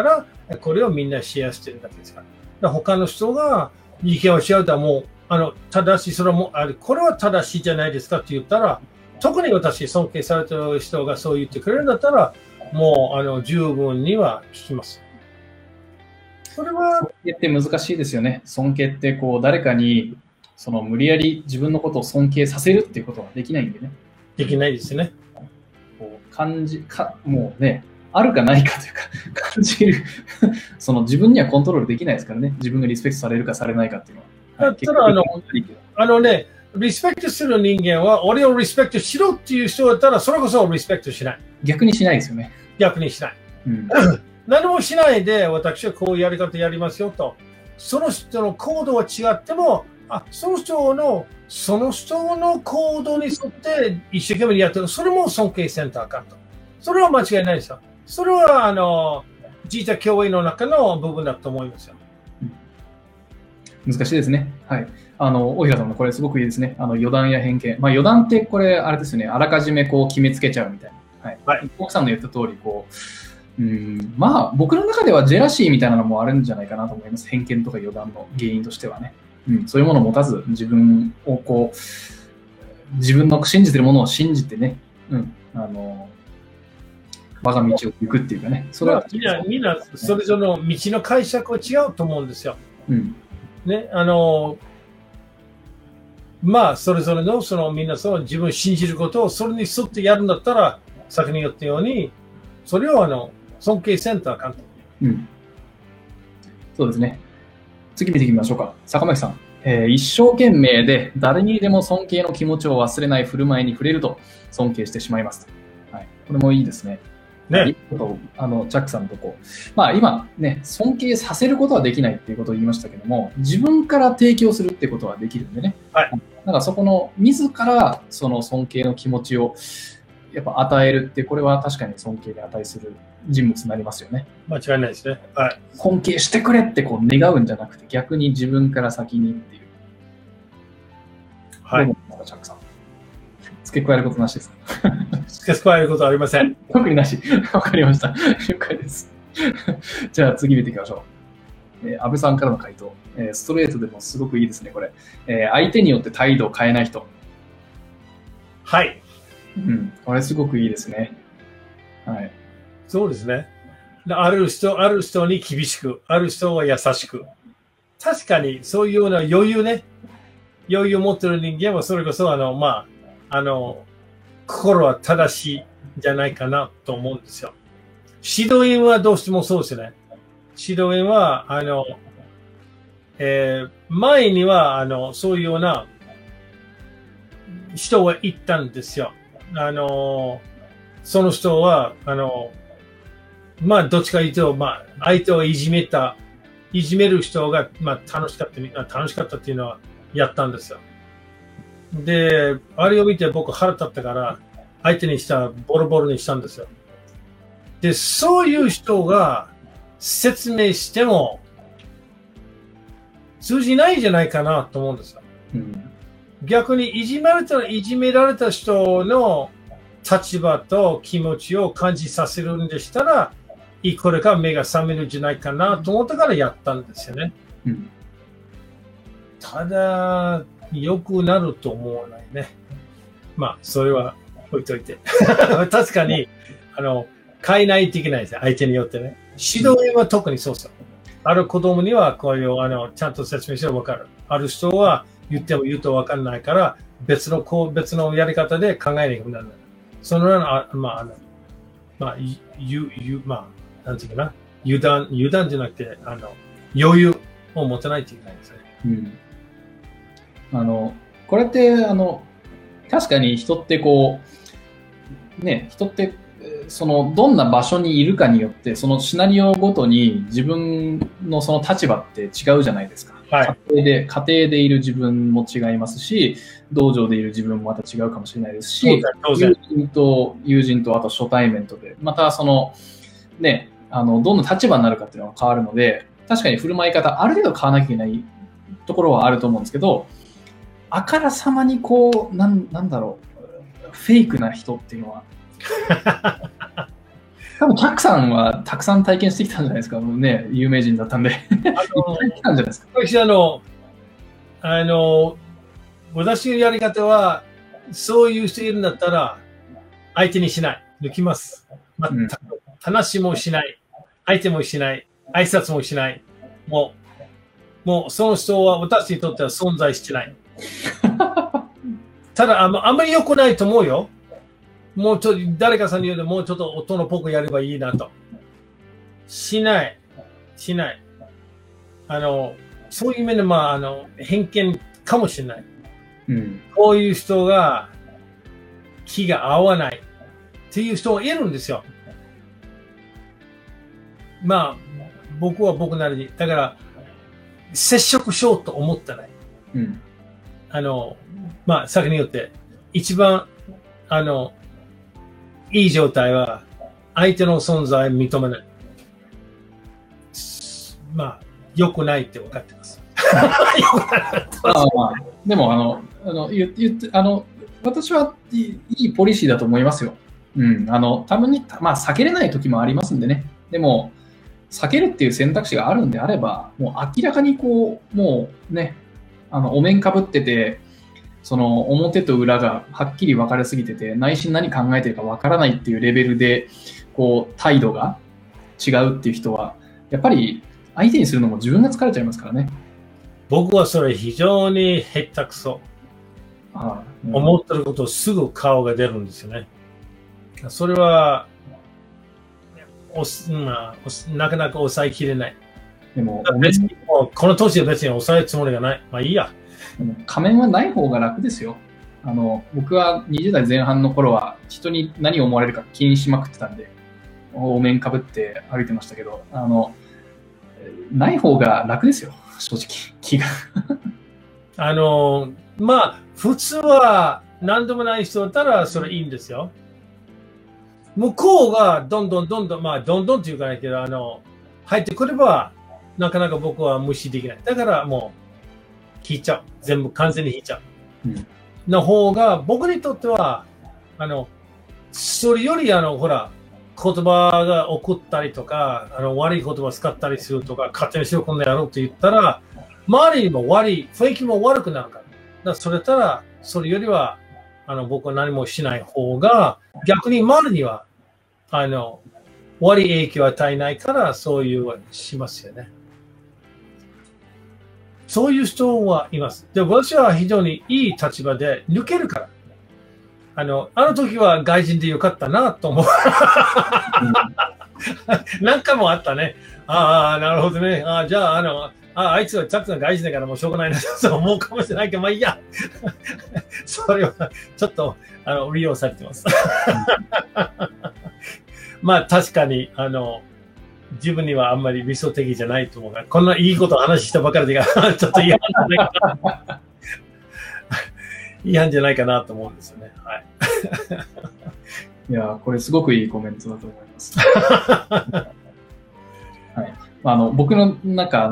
これをみんなシェアしてるだけですから。だから他の人が意見をし合うとはもう、あの、正しい、それも、あれ、これは正しいじゃないですかって言ったら、特に私、尊敬されている人がそう言ってくれるんだったら、もう、あの、十分には聞きます。 それは。尊敬って難しいですよね。尊敬って、こう、誰かに、その、無理やり自分のことを尊敬させるっていうことはできないんでね。 できないですね。 こう、感じ、か、もうね、あるかないかというか、感じる。その、自分にはコントロールできないですからね。自分がリスペクトされるかされないかっていうのは。 ただあの、あのね、リスペクトする人間は、俺をリスペクトしろっていう人だったら、それこそリスペクトしない。 逆にしないですよね。 逆にしない。うん、何もしないで、私はこういうやり方やりますよと。その人の行動は違っても、あ、その人の、その人の行動に沿って一生懸命やってる。それも尊敬せんとあかんと。それは間違いないですよ。それは、あの、自他共栄の中の部分だと思いますよ。 難しいですね。はい。あの、大平さんもこれすごくいいですね。あの、余談や偏見。まあ、余談ってこれ、あれですよね。あらかじめこう決めつけちゃうみたいな。はい。はい、奥さんの言った通り、こう、うん、まあ、僕の中ではジェラシーみたいなのもあるんじゃないかなと思います。偏見とか余談の原因としてはね。うん、そういうものを持たず、自分をこう、自分の信じてるものを信じてね、うん、あの、我が道を行くっていうかね。 それはみんな、みんな、それぞれの道の解釈は違うと思うんですよ。うん。ね、あの、まあ、それぞれの、その、みんな、その、自分を信じることを、それに沿ってやるんだったら、先に言ったように、それを、あの、尊敬せんとあかんと。うん。 そうですね。次見ていきましょうか。坂巻さん。えー、一生懸命で、誰にでも尊敬の気持ちを忘れない振る舞いに触れると、尊敬してしまいます。はい。これもいいですね。ね、あのチャックさんのとこ、まあ、今、ね、尊敬させることはできないっていうことを言いましたけども、自分から提供するってことはできるんでね、はい、だからそこの自らその尊敬の気持ちをやっぱ与えるって、これは確かに尊敬に値する人物になりますよね。 間違いないですね。はい、 尊敬してくれってこう願うんじゃなくて、逆に自分から先にっていう。 はい。 どうもチャックさん。付け加えることなしですか？ 付け加えることはありません。 特になし。わかりました。了解です。じゃあ次見ていきましょう。えー、安倍さんからの回答、えー。ストレートでもすごくいいですね、これ。えー、相手によって態度を変えない人。 はい。 うん。これすごくいいですね。はい。 そうですね。ある人、ある人に厳しく、ある人は優しく。確かにそういうような余裕ね。余裕を持っている人間はそれこそ、あの、まあ、あの、心は正しいんじゃないかなと思うんですよ。指導員はどうしてもそうですね。指導員は、あの、えー、前には、あの、そういうような人がいたんですよ。あの、その人は、あの、まあ、どっちか言うと、まあ、相手をいじめた、いじめる人が、まあ、楽しかった、楽しかったっていうのはやったんですよ。で、あれを見て僕腹立ったから、相手にした、ボロボロにしたんですよ。で、そういう人が説明しても通じないんじゃないかなと思うんですよ。うん、 逆にいじめられた、いじめられた人の立場と気持ちを感じさせるんでしたら、これから目が覚めるんじゃないかなと思ったからやったんですよね。うん、ただ、良くなると思わないね。まあ、それは置いといて。確かに、あの、変えないといけないですね、相手によってね。指導員は特にそうそう。ある子供にはこういう、あの、ちゃんと説明して分かる。ある人は言っても言うと分からないから、別の、こう、別のやり方で考えなきゃならない。そのような、まあ、あの、まあ、ゆ、ゆ、まあ、なんていうかな。油断、油断じゃなくて、あの、余裕を持たないといけないですね。 うん。あの、これって、あの、確かに人ってこう、ね、人って、その、どんな場所にいるかによって、そのシナリオごとに自分のその立場って違うじゃないですか。はい、家庭で、家庭でいる自分も違いますし、道場でいる自分もまた違うかもしれないですし、友人と、友人と、あと初対面とで、またその、ね、あの、どんな立場になるかっていうのが変わるので、確かに振る舞い方、ある程度変わらなきゃいけないところはあると思うんですけど、あからさまにこう、なん、なんだろう、フェイクな人っていうのは、多分、チャックさんはたくさん体験してきたんじゃないですか。もうね、有名人だったんで。あの、来たんじゃないですか。 私、あの、あの、私のやり方は、そういう人いるんだったら、相手にしない。抜きます。全く、うん、話もしない。相手もしない。挨拶もしない。もう、もう、その人は私にとっては存在してない。ただ、あんまり良くないと思うよ。もうちょっと、誰かさんに言うと、もうちょっと大人っぽくやればいいなと。しない。しない。あの、そういう面で、まあ、あの、偏見かもしれない。うん、こういう人が気が合わないっていう人がいるんですよ。まあ、僕は僕なりに。だから、接触しようと思ってない。うん、あの、まあ、先に言って、一番、あの、いい状態は、相手の存在を認めない。まあ、良くないって分かってます。 あまあ、でも、あの、あの、言って、あの、私はいい、いいポリシーだと思いますよ。うん。あの、たまに、まあ、避けれない時もありますんでね。でも、避けるっていう選択肢があるんであれば、もう明らかにこう、もうね、あの、お面かぶってて、その表と裏がはっきり分かれすぎてて、内心何考えてるか分からないっていうレベルで、こう、態度が違うっていう人は、やっぱり相手にするのも自分が疲れちゃいますからね。 僕はそれ非常に下手くそ。ああうん、思ってることすぐ顔が出るんですよね。それは、おまあ、なかなか抑えきれない。でも、別にもうこの年で別に抑えるつもりがない。まあいいや。 仮面はない方が楽ですよ。あの、僕はにじゅう代前半の頃は人に何を思われるか気にしまくってたんで、お面かぶって歩いてましたけど、あの、ない方が楽ですよ、正直、気が。 あの、まあ、普通は何でもない人だったらそれいいんですよ。向こうがどんどんどんどん、まあ、どんどんっていうかないけど、あの、入ってくれば、なかなか僕は無視できない。だからもう、引いちゃう。全部完全に引いちゃう。うん、の方が、僕にとっては、あの、それより、あの、ほら、言葉が送ったりとか、あの、悪い言葉を使ったりするとか、勝手にしろこんなやろうと言ったら、周りにも悪い、雰囲気も悪くなるから。だからそれたら、それよりは、あの、僕は何もしない方が、逆に周りには、あの、悪い影響を与えないから、そういうしますよね。そういう人はいます。で、私は非常にいい立場で抜けるから。あの、あの時は外人でよかったなと思う。何回もあったね。ああ、なるほどね。ああ、じゃあ、あの、ああいつはチャックの外人だからもうしょうがないなと思うかもしれないけど、まあいいや。それはちょっと、あの、利用されてます。まあ確かに、あの、自分にはあんまり理想的じゃないと思うから、こんないいことを話したばかりで、ちょっと違反じゃないかな。違反じゃないかなと思うんですよね。はい。 いや、これすごくいいコメントだと思います。はい。あの、僕の、なんかあの、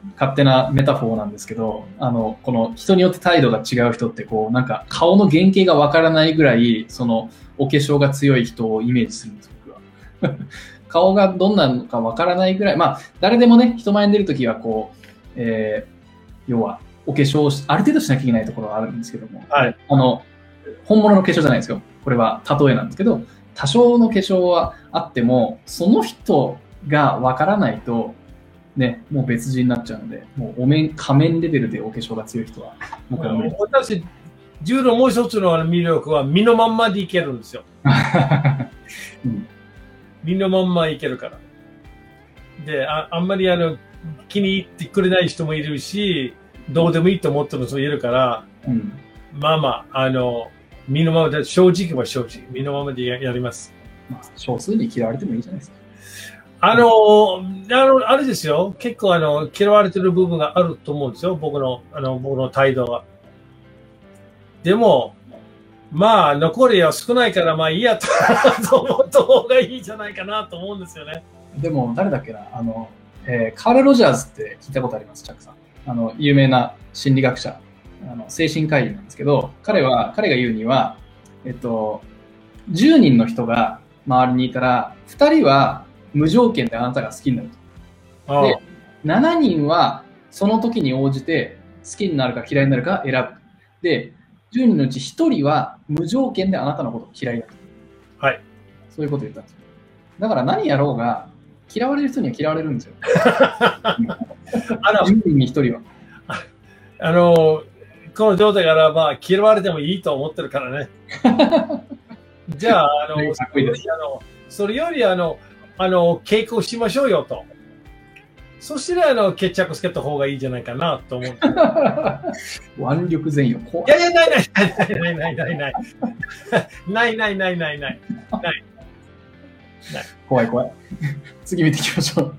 勝手なメタフォーなんですけど、あの、この人によって態度が違う人って、こう、なんか顔の原型がわからないぐらい、その、お化粧が強い人をイメージするんです、僕は。顔がどんなのかわからないぐらい、まあ、誰でもね、人前に出るときは、こう、えー、要は、お化粧をある程度しなきゃいけないところはあるんですけども、 はい、 あの、本物の化粧じゃないですよ。これは例えなんですけど、多少の化粧はあっても、その人がわからないと、ね、もう別人になっちゃうので、もうお面、仮面レベルでお化粧が強い人は、僕は無理です。 私、柔道もう一つの魅力は、身のまんまでいけるんですよ。うん、身のまんまいけるから。で、あ, あんまりあの気に入ってくれない人もいるし、どうでもいいと思ってる人もいるから、うん、まあまあ、あの、身のままで、正直は正直、身のままで や, やります。 まあ、少数に嫌われてもいいじゃないですか。 あの、あの、あれですよ。結構あの、嫌われてる部分があると思うんですよ。僕の、あの、僕の態度は。でも、まあ、残りは少ないから、まあいいやと思った方がいいんじゃないかなと思うんですよね。 でも、誰だっけな、あの、えー、カール・ロジャーズって聞いたことあります、チャックさん。あの、有名な心理学者、あの精神科医なんですけど、彼は、彼が言うには、えっと、じゅうにんの人が周りにいたら、ふたりは無条件であなたが好きになると。で、ななにんはその時に応じて好きになるか嫌いになるか選ぶ。で、じゅうにんのうちひとりは無条件であなたのことを嫌いだと。 はい。 そういうことを言ったんですよ。だから何やろうが、嫌われる人には嫌われるんですよ。あのじゅうにんにひとりは。 あの、この状態からまあ嫌われてもいいと思ってるからね。じゃあ、あの、 かっこいいです。 あのそれよりあの、あの、稽古しましょうよと。そしてあの、決着つけた方がいいんじゃないかなと思う。 腕力前よ。 いやいや、ないないないないないないない。ないないないないない。ない。 怖い怖い。次見ていきましょう。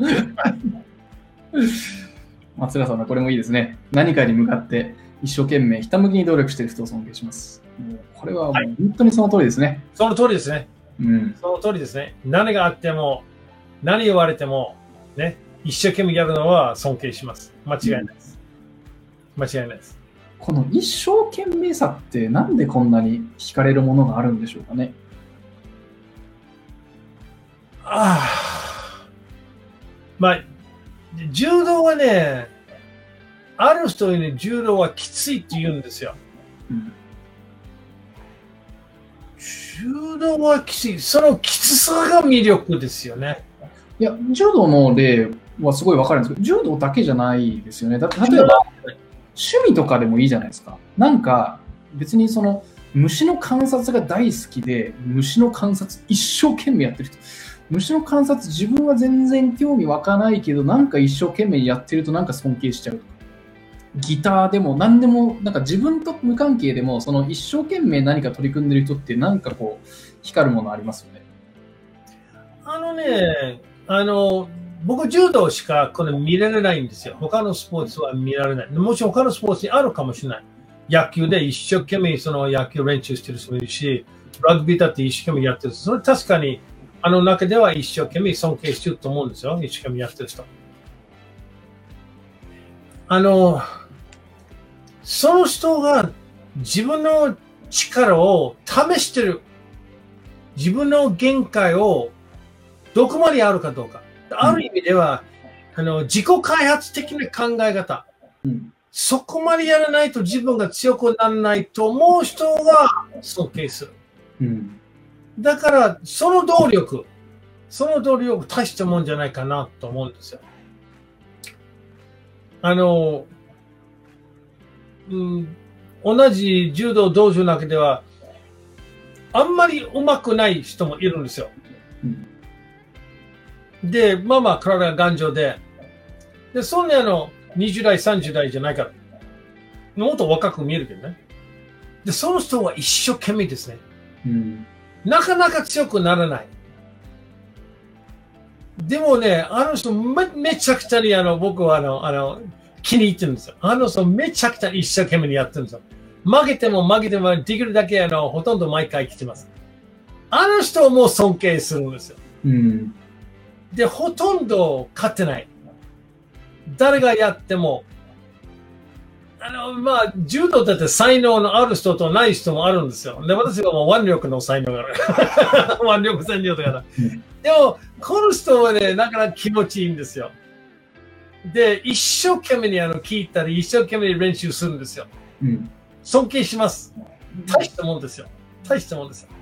松浦さんのこれもいいですね。何かに向かって一生懸命ひたむきに努力している人を尊敬します。もうこれはもう本当にその通りですね。はい、 その通りですね。うん、その通りですね。何があっても、何言われても、ね、一生懸命やるのは尊敬します。間違いないです。うん、間違いないです。 この一生懸命さってなんでこんなに惹かれるものがあるんでしょうかね。 ああ。まあ、柔道はね、ある人にね、柔道はきついって言うんですよ。うん、柔道はきつい。そのきつさが魅力ですよね。 いや、柔道の例はすごいわかるんですけど、柔道だけじゃないですよね。だ例えば、趣味とかでもいいじゃないですか。なんか、別にその、虫の観察が大好きで、虫の観察一生懸命やってる人。虫の観察自分は全然興味湧かないけど、なんか一生懸命やってるとなんか尊敬しちゃう。ギターでも何でも、なんか自分と無関係でも、その一生懸命何か取り組んでる人ってなんかこう、光るものありますよね。 あのね、あの、僕柔道しかこれ見られないんですよ。他のスポーツは見られない。もちろん他のスポーツにあるかもしれない。野球で一生懸命その野球練習してる人もいるし、ラグビーだって一生懸命やってる。それ確かに、あの中では一生懸命尊敬してると思うんですよ。一生懸命やってる人。あの、その人が自分の力を試してる。自分の限界をどこまであるかどうか。ある意味では、うん、あの自己開発的な考え方、うん。そこまでやらないと自分が強くならないと思う人は尊敬する。うん、だから、その動力、その動力大したもんじゃないかなと思うんですよ。あの、うん、同じ柔道道場の中では、あんまり上手くない人もいるんですよ。うん、で、まあまあ体が頑丈で、で、そんなあの、にじゅう代、さんじゅう代じゃないから、もっと若く見えるけどね。で、その人は一生懸命ですね。うん、なかなか強くならない。でもね、あの人め、めちゃくちゃにあの、僕はあの、あの、気に入ってるんですよ。あの人めちゃくちゃ一生懸命にやってるんですよ。負けても負けてもできるだけあの、ほとんど毎回来てます。あの人も尊敬するんですよ。うん、で、ほとんど勝ってない。 誰がやっても、あの、まあ、柔道だって才能のある人とない人もあるんですよ。で、私はもう腕力の才能がある。腕力戦力だから。でも、この人はね、なかなか気持ちいいんですよ。で、一生懸命にあの聞いたり、一生懸命に練習するんですよ。うん、尊敬します。大したもんですよ。大したもんですよ。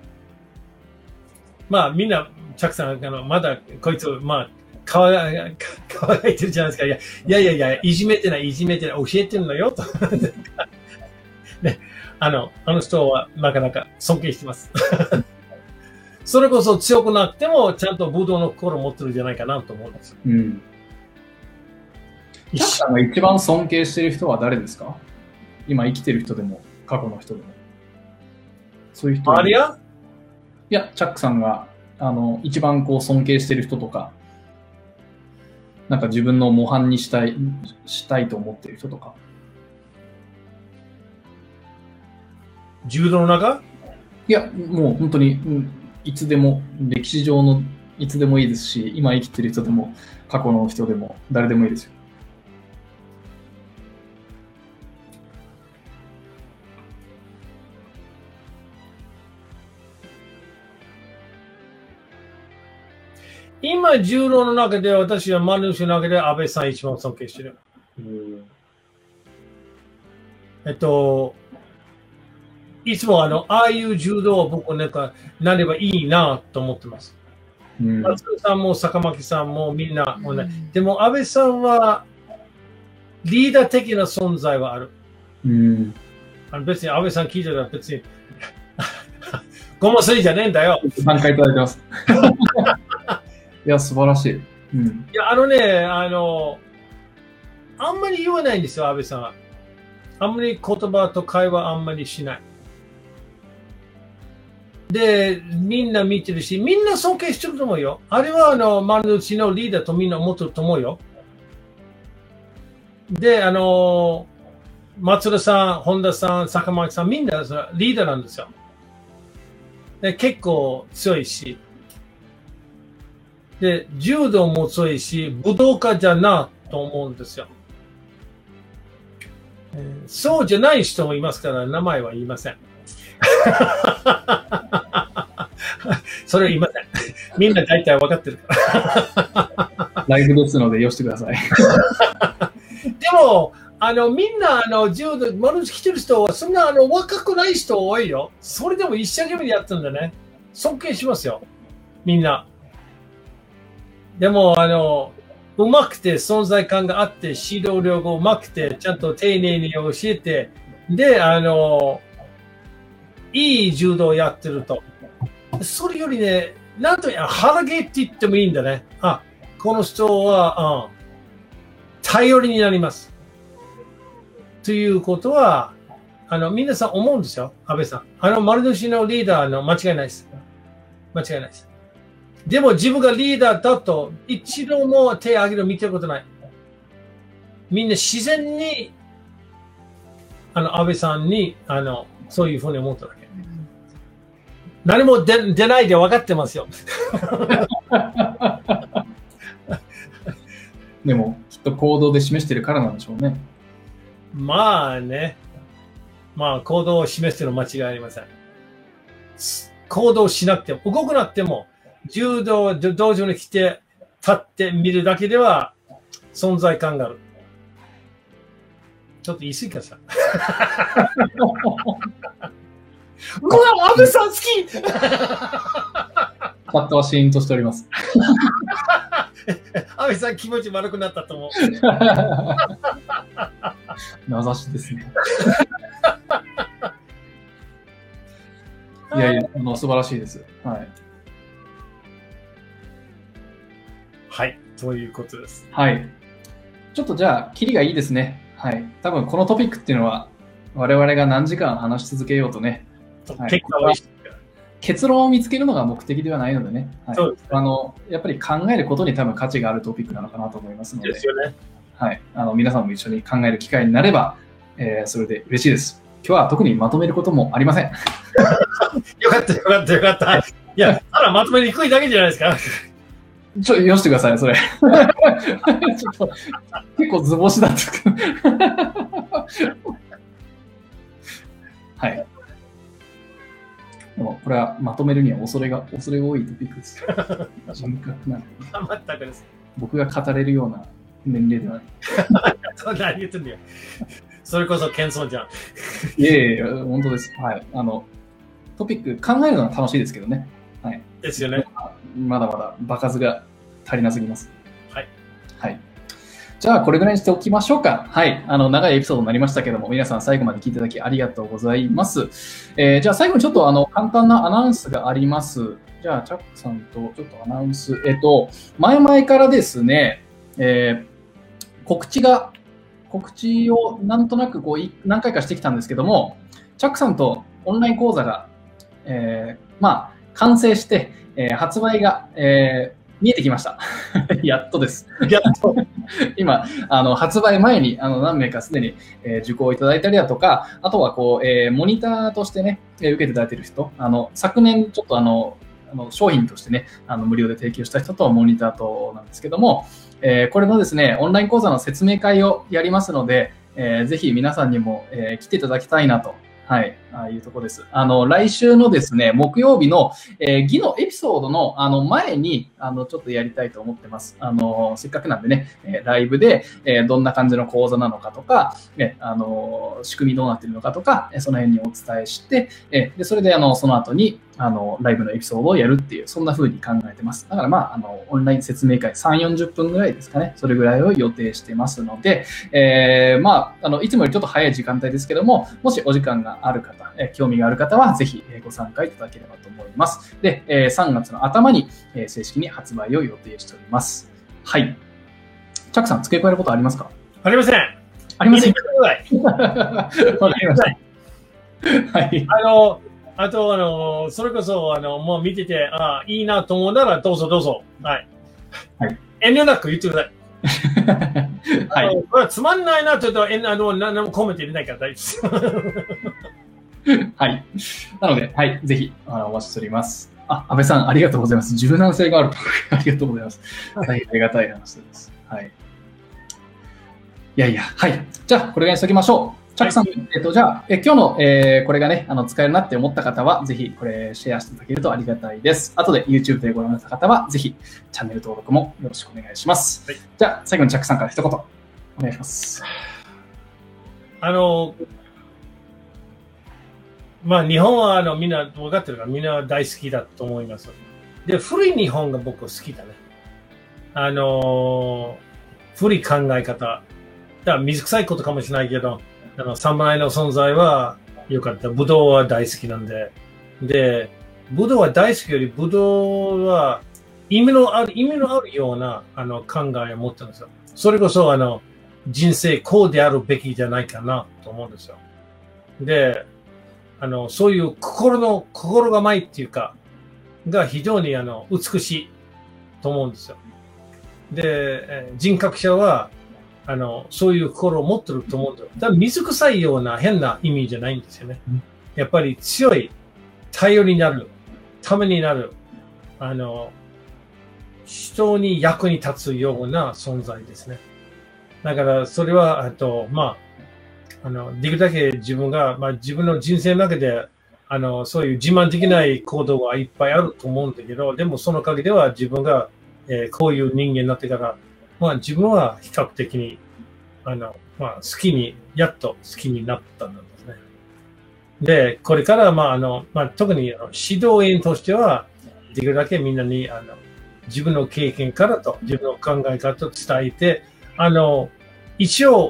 まあ、みんな、チャックさん、あのまだこいつ、まあ、輝いてるじゃないですか。いやいやいやいや、いじめてない、いじめてない、教えてるのよと。ね、あの、あの人はなかなか尊敬してます。それこそ強くなくても、ちゃんと武道の心を持ってるんじゃないかなと思うんです。うん。 チャックさんが一番尊敬している人は誰ですか？今生きてる人でも、過去の人でも。そういう人は。 ありゃ？ いや、チャックさんが、あの、一番こう尊敬している人とか、なんか自分の模範にしたい、したいと思っている人とか。 柔道の中？ いや、もう本当に、うん、いつでも、歴史上のいつでもいいですし、今生きてる人でも、過去の人でも、誰でもいいですよ。 今、柔道の中で、私はマルシの中で安倍さん一番尊敬してる。うん、えっと、いつもあの、ああいう柔道を僕なんかなればいいなと思ってます。松尾、うん、さんも坂巻さんもみんな、うん、でも安倍さんはリーダー的な存在はある。うん、あの別に安倍さん聞いてたら別にごますりじゃねえんだよ。 何回いただいてます。いや、素晴らしい。うん、 いや、あのね、あの、あんまり言わないんですよ、安倍さんは。あんまり言葉と会話あんまりしない。で、みんな見てるし、みんな尊敬してると思うよ。あれは、あの、丸の内のリーダーとみんな思ってると思うよ。で、あの、松田さん、本田さん、坂巻さん、みんなリーダーなんですよ。で、結構強いし。で、柔道も強いし、武道家じゃなと思うんですよ。えー、そうじゃない人もいますから、名前は言いません。それは言いません。みんな大体分かってるから。 ライブですので、よしてください。 でも、あの、みんな、あの、柔道、マルチ来てる人は、そんな、あの、若くない人多いよ。それでも一生懸命やってるんだね。尊敬しますよ。みんな。でも、あの、うまくて存在感があって、指導量がうまくて、ちゃんと丁寧に教えて、で、あの、いい柔道をやってると。それよりね、なんと腹毛って言ってもいいんだね。あ、この人は、うん、頼りになります。ということは、あの、皆さん思うんですよ、安倍さん。あの、丸年のリーダーの間違いないです。間違いないです。でも自分がリーダーだと一度も手を挙げるの見てることない。みんな自然に、あの、安倍さんに、あの、そういうふうに思っただけ。何も出、出ないで分かってますよ。 でも、きっと行動で示してるからなんでしょうね。 まあね。まあ、行動を示してるの間違いありません。行動しなくても、動くなくても、柔道、道場に来て、立って見るだけでは、存在感がある。ちょっと言い過ぎかさ。うわ、安倍さん好きチャットはシーンとしております。 安倍さん気持ち悪くなったと思う。 名指しですね。いやいや、あの素晴らしいです。はい。 はい、ということです。 はい。ちょっとじゃあ、キリがいいですね。はい。多分このトピックっていうのは、我々が何時間話し続けようとね、はい、結論を見つけるのが目的ではないのでね、はい、そうですね。あのやっぱり考えることに多分価値があるトピックなのかなと思いますので、 ですよね。 はい、あの皆さんも一緒に考える機会になれば、えー、それで嬉しいです。今日は特にまとめることもありません。 よかったよかったよかった。いや、ただまとめにくいだけじゃないですか。 ちょ、よしてください、それ。ちょっと、結構図星だったはい。でも、これはまとめるには恐れが、恐れ多いトピックです。人格なんで。 全くです。 僕が語れるような年齢ではない。 そんな言ってんだよ。それこそ謙遜じゃん。 いえいえ、本当です。はい。あの、トピック考えるのは楽しいですけどね。はい。 ですよね。 まだまだ場数が足りなすぎます。 はい。 はい。じゃあ、これぐらいにしておきましょうか。はい。あの、長いエピソードになりましたけども、皆さん最後まで聞いていただきありがとうございます。えー、じゃあ、最後にちょっと、あの、簡単なアナウンスがあります。じゃあ、チャックさんとちょっとアナウンス。えっと、前々からですね、えー、告知が、告知をなんとなくこう何回かしてきたんですけども、チャックさんとオンライン講座が、えー、まあ、完成して、えー、発売が、えー、見えてきました。やっとです。 やっと。 今、あの、発売前に、あの、何名かすでに、えー、受講いただいたりだとか、あとは、こう、えー、モニターとしてね、えー、受けていただいている人、あの、昨年、ちょっとあの、あの商品としてね、あの、無料で提供した人とモニターとなんですけども、えー、これのですね、オンライン講座の説明会をやりますので、えー、ぜひ皆さんにも、えー、来ていただきたいなと。はい、ああいうところです。あの、来週のですね、木曜日の、えー、議のエピソードの、あの、前に、あの、ちょっとやりたいと思ってます。あの、せっかくなんでね、えー、ライブで、えー、どんな感じの講座なのかとか、ね、あの、仕組みどうなっているのかとか、その辺にお伝えして、えー、で、それで、あの、その後に、あの、ライブのエピソードをやるっていう、そんな風に考えてます。だからまあ、あの、オンライン説明会さん、よんじゅっぷんぐらいですかね。それぐらいを予定してますので、えー、まあ、あの、いつもよりちょっと早い時間帯ですけども、もしお時間がある方、えー、興味がある方は、ぜひご参加いただければと思います。で、えー、さんがつの頭に、えー、正式に発売を予定しております。はい。チャックさん、付け加えることありますか？ ありません。 ありません。 わかりました。はい。あの、あと、あの、それこそ、あの、もう見てて、ああ、いいなと思うなら、どうぞどうぞ。はい。はい、遠慮なく言ってください。はい。これつまんないなと言うと、あの、何もコメント入れないから大丈夫です。 はい。なので、はい、ぜひ、あの、お待ちしております。あ、安倍さん、ありがとうございます。柔軟性があると。ありがとうございます。はい、ありがたい話です。はい。いやいや、はい。じゃあ、これぐらいにしておきましょう。チャックさん、はい、えっと、じゃあ、え今日の、えー、これがね、あの、使えるなって思った方は、ぜひ、これ、シェアしていただけるとありがたいです。後で YouTube でご覧になった方は、ぜひ、チャンネル登録もよろしくお願いします。はい、じゃあ、最後にチャックさんから一言、お願いします。 あの、まあ、日本は、あの、みんな、分かってるから、みんな大好きだと思います。で、古い日本が僕好きだね。あの、古い考え方。だから水臭いことかもしれないけど、あの、侍の存在は良かった。ブドウは大好きなんで。で、ブドウは大好きより、ブドウは意味のある、意味のあるような、あの、考えを持ってるんですよ。それこそ、あの、人生こうであるべきじゃないかなと思うんですよ。で、あの、そういう心の、心構えっていうか、が非常に、あの、美しいと思うんですよ。で、人格者は、あの、そういう心を持ってると思うんだよ。だから水臭いような変な意味じゃないんですよね。やっぱり強い、頼りになる、ためになる、あの、人に役に立つような存在ですね。だからそれは、あと、まあ、あの、できるだけ自分が、まあ自分の人生の中で、あの、そういう自慢できない行動はいっぱいあると思うんだけど、でもその陰では自分が、えー、こういう人間になってから、まあ自分は比較的に、あの、まあ好きに、やっと好きになったんですね。で、これからまああの、まあ特にあの指導員としては、できるだけみんなに、あの、自分の経験からと、自分の考え方を伝えて、あの、一応、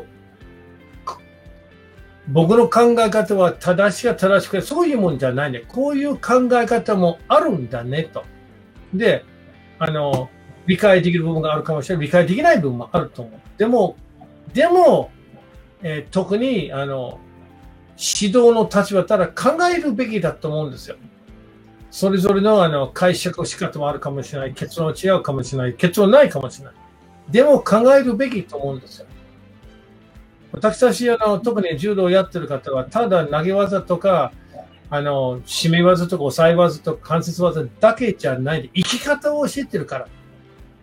僕の考え方は正しいか正しくて、そういうもんじゃないね。こういう考え方もあるんだね、と。で、あの、理解できる部分があるかもしれない。理解できない部分もあると思う。でも、でも、えー、特に、あの、指導の立場だったら考えるべきだと思うんですよ。それぞれの、あの、解釈の仕方もあるかもしれない。結論違うかもしれない。結論ないかもしれない。でも考えるべきと思うんですよ。私たち、あの、特に柔道をやってる方は、ただ投げ技とか、あの、締め技とか抑え技とか関節技だけじゃないで、生き方を教えてるから。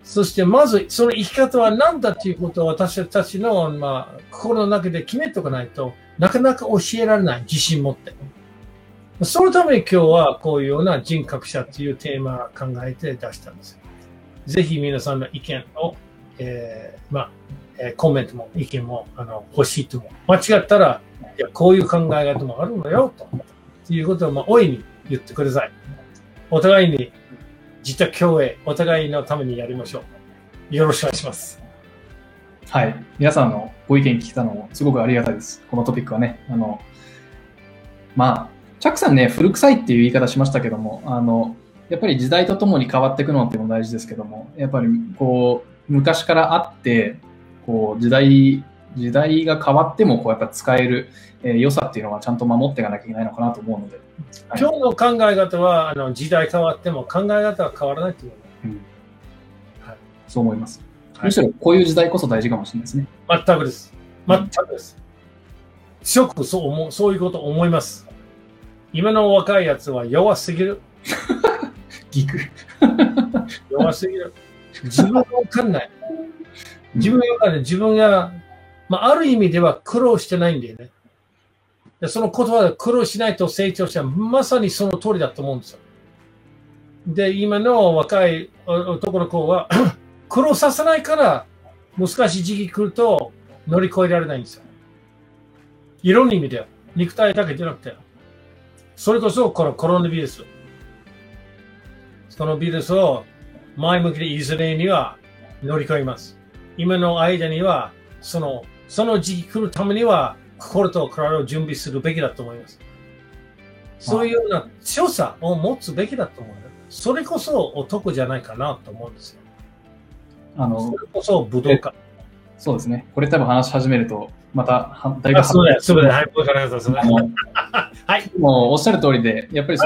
そしてまずその生き方は何だということを私たちの、まあ、心の中で決めておかないとなかなか教えられない、自信持って。そのために今日はこういうような人格者というテーマを考えて出したんですよ。ぜひ皆さんの意見を、えー、まあ、えー、コメントも意見もあの欲しいと思う。間違ったら、いや、こういう考え方もあるのよ、と。ということを、まあ、大いに言ってください。お互いに、自他共栄、お互いのためにやりましょう。よろしくお願いします。 はい。皆さんのご意見聞いたのもすごくありがたいです。このトピックはね。あの、まあ、チャックさんね、古臭いっていう言い方しましたけども、あの、やっぱり時代とともに変わっていくのっていうのも大事ですけども、やっぱりこう、昔からあって、こう、時代、時代が変わっても、こう、やっぱ使える、えー、良さっていうのはちゃんと守っていかなきゃいけないのかなと思うので。 はい、今日の考え方は、あの、時代変わっても考え方は変わらないと思う、うんはい。そう思います。むしろこういう時代こそ大事かもしれないですね。 全くです。全くです。強くそう思う、そういうことを思います。今の若いやつは弱すぎる。 ギク。 弱すぎる。自分が分かんない。自分が分かんない。自分が、まあ、ある意味では苦労してないんだよね。でその言葉で苦労しないと成長したらまさにその通りだと思うんですよ。で、今の若い男の子は苦労させないから難しい時期来ると乗り越えられないんですよ。いろんな意味では。肉体だけじゃなくて。それこそこのコロナウイルス。そのウイルスを前向きでいずれには乗り越えます。今の間には、その、その時期来るためには、心と体を準備するべきだと思います。そういうような強さを持つべきだと思う。それこそ男じゃないかなと思うんですよ。 あの、 それこそ武道家。 そうですね。これ多分話し始めると、また、だいぶあ、そうだよ、そうだよ。はい、これからですね。 はい。もうおっしゃる通りで、やっぱりその、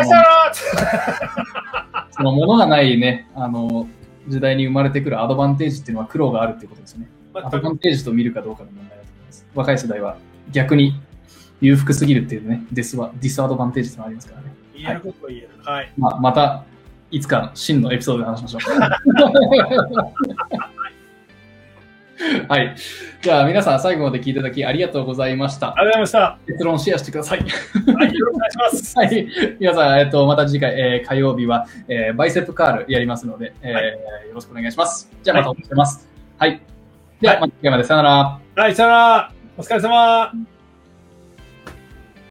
そのものがないね、あの、時代に生まれてくるアドバンテージっていうのは苦労があるっていうことですね。アドバンテージと見るかどうかの問題だと思います。若い世代は逆に裕福すぎるっていうね、ディスはディスアドバンテージってのがありますからね。 言えることは言える。はい。 まあ、また、いつか真のエピソードで話しましょう。はい。じゃあ、皆さん最後まで聞いていただきありがとうございました。 ありがとうございました。 結論シェアしてください。 はい、よろしくお願いします。 はい。皆さん、えっと、また次回、えー、火曜日は、えー、バイセップカールやりますので、えーはい、よろしくお願いします。じゃあ、またお願いします。はい。はい、では、また次回まで。さよなら。 はい、さよなら。お疲れ様。